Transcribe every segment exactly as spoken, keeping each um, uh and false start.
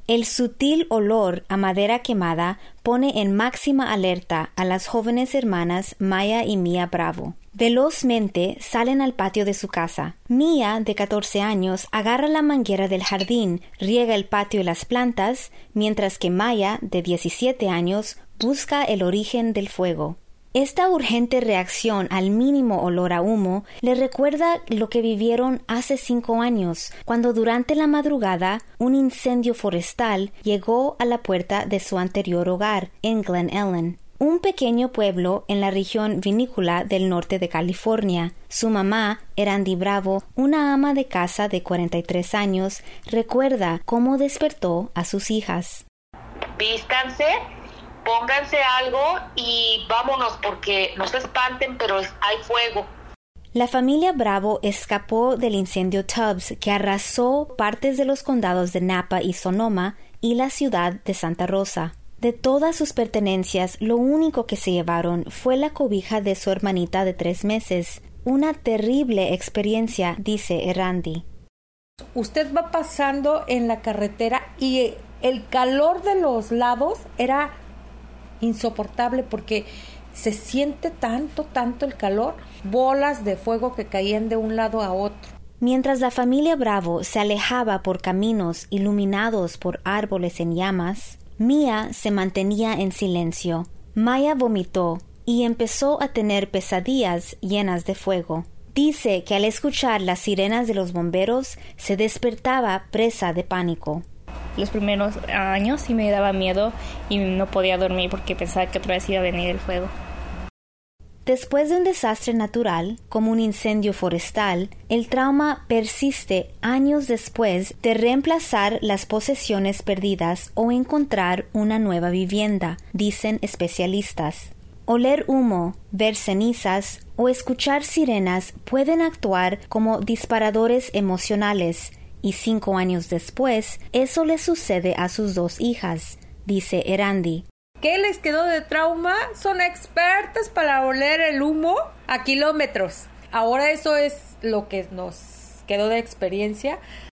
El sutil olor a madera quemada pone en máxima alerta a las jóvenes hermanas Maya y Mia Bravo. Velozmente salen al patio de su casa. Mia, de catorce años, agarra la manguera del jardín, riega el patio y las plantas, mientras que Maya, de diecisiete años, busca el origen del fuego. Esta urgente reacción al mínimo olor a humo le recuerda lo que vivieron hace cinco años, cuando durante la madrugada un incendio forestal llegó a la puerta de su anterior hogar, en Glen Ellen, un pequeño pueblo en la región vinícola del norte de California. Su mamá, Erandi Bravo, una ama de casa de cuarenta y tres años, recuerda cómo despertó a sus hijas. Vístanse, pónganse algo y vámonos porque no se espanten, pero hay fuego. La familia Bravo escapó del incendio Tubbs, que arrasó partes de los condados de Napa y Sonoma y la ciudad de Santa Rosa. De todas sus pertenencias, lo único que se llevaron fue la cobija de su hermanita de tres meses. Una terrible experiencia, dice Erandi. Usted va pasando en la carretera y el calor de los lados era insoportable porque se siente tanto, tanto el calor, bolas de fuego que caían de un lado a otro. Mientras la familia Bravo se alejaba por caminos iluminados por árboles en llamas, Mia se mantenía en silencio. Maya vomitó y empezó a tener pesadillas llenas de fuego. Dice que al escuchar las sirenas de los bomberos se despertaba presa de pánico. Los primeros años sí me daba miedo y no podía dormir porque pensaba que otra vez iba a venir el fuego. Después de un desastre natural, como un incendio forestal, el trauma persiste años después de reemplazar las posesiones perdidas o encontrar una nueva vivienda, dicen especialistas. Oler humo, ver cenizas o escuchar sirenas pueden actuar como disparadores emocionales, y cinco años después, eso le sucede a sus dos hijas, dice Erandi. ¿Qué les quedó de trauma? Son expertas para oler el humo a kilómetros. Ahora eso es lo que nos quedó de experiencia.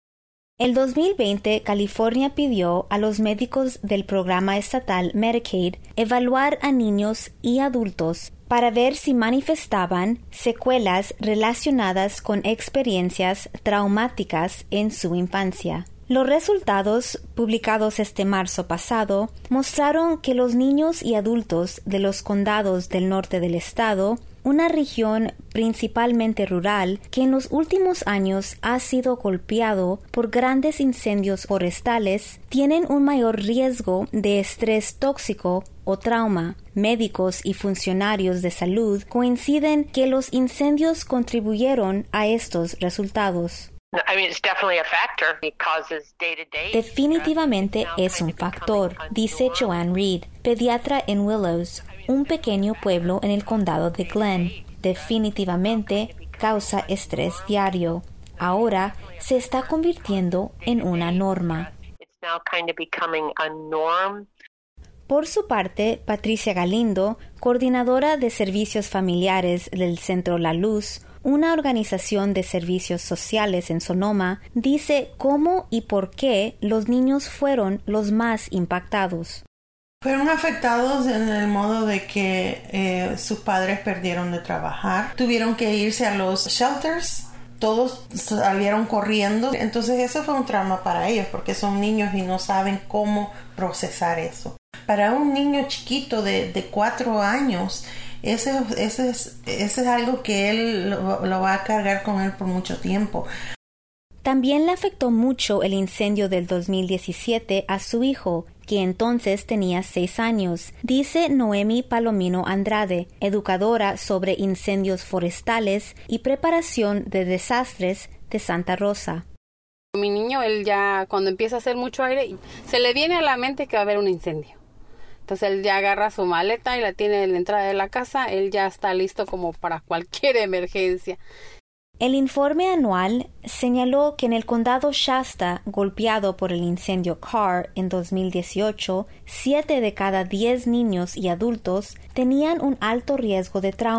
El dos mil veinte, California pidió a los médicos del programa estatal Medicaid evaluar a niños y adultos para ver si manifestaban secuelas relacionadas con experiencias traumáticas en su infancia. Los resultados, publicados este marzo pasado, mostraron que los niños y adultos de los condados del norte del estado, una región principalmente rural que en los últimos años ha sido golpeado por grandes incendios forestales, tienen un mayor riesgo de estrés tóxico o trauma. Médicos y funcionarios de salud coinciden que los incendios contribuyeron a estos resultados. Definitivamente es un factor, dice Joanne Reed, pediatra en Willows, un pequeño pueblo en el condado de Glenn. Definitivamente causa estrés diario. Ahora se está convirtiendo en una norma. Por su parte, Patricia Galindo, coordinadora de servicios familiares del Centro La Luz, una organización de servicios sociales en Sonoma, dice cómo y por qué los niños fueron los más impactados. Fueron afectados en el modo de que eh, sus padres perdieron de trabajar, tuvieron que irse a los shelters, todos salieron corriendo, entonces eso fue un trauma para ellos porque son niños y no saben cómo procesar eso. Para un niño chiquito de, de cuatro años, ese, ese, es, ese es algo que él lo, lo va a cargar con él por mucho tiempo. También le afectó mucho el incendio del dos mil diecisiete a su hijo, que entonces tenía seis años, dice Noemi Palomino Andrade, educadora sobre incendios forestales y preparación de desastres de Santa Rosa. Mi niño, él ya cuando empieza a hacer mucho aire, se le viene a la mente que va a haber un incendio. Entonces él ya agarra su maleta y la tiene en la entrada de la casa, él ya está listo como para cualquier emergencia. El informe anual señaló que en el condado Shasta, golpeado por el incendio Carr en dos mil dieciocho, siete de cada diez niños y adultos tenían un alto riesgo de trauma.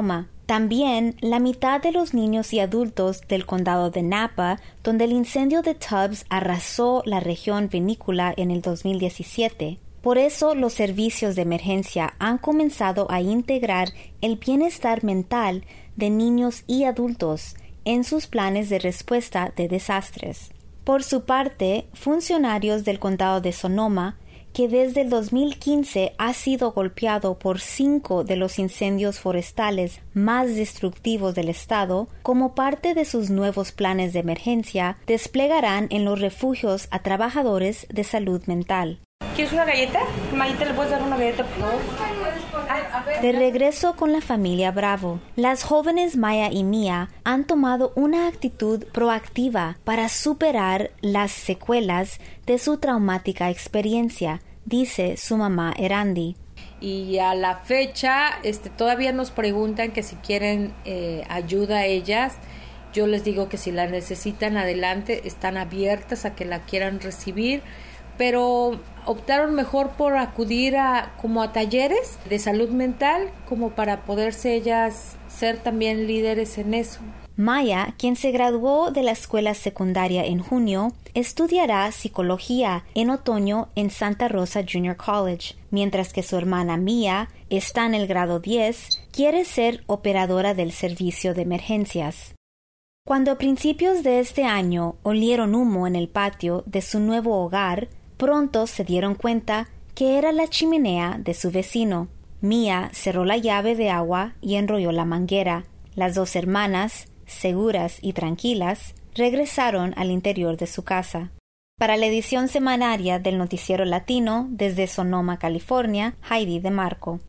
También la mitad de los niños y adultos del condado de Napa, donde el incendio de Tubbs arrasó la región vinícola en el dos mil diecisiete. Por eso los servicios de emergencia han comenzado a integrar el bienestar mental de niños y adultos en sus planes de respuesta de desastres. Por su parte, funcionarios del condado de Sonoma, que desde el dos mil quince ha sido golpeado por cinco de los incendios forestales más destructivos del estado, como parte de sus nuevos planes de emergencia, desplegarán en los refugios a trabajadores de salud mental. ¿Quieres una galleta? Mayita, ¿le puedes dar una galleta, por favor? De regreso con la familia Bravo, las jóvenes Maya y Mia han tomado una actitud proactiva para superar las secuelas de su traumática experiencia, dice su mamá Erandi. Y a la fecha este, todavía nos preguntan que si quieren eh, ayuda a ellas. Yo les digo que si la necesitan, adelante, están abiertas a que la quieran recibir, pero optaron mejor por acudir a como a talleres de salud mental, como para poderse ellas ser también líderes en eso. Maya, quien se graduó de la escuela secundaria en junio, estudiará psicología en otoño en Santa Rosa Junior College, mientras que su hermana Mia está en el grado diez, quiere ser operadora del servicio de emergencias. Cuando a principios de este año olieron humo en el patio de su nuevo hogar, pronto se dieron cuenta que era la chimenea de su vecino. Mia cerró la llave de agua y enrolló la manguera. Las dos hermanas, seguras y tranquilas, regresaron al interior de su casa. Para la edición semanaria del Noticiero Latino, desde Sonoma, California, Heidi DeMarco.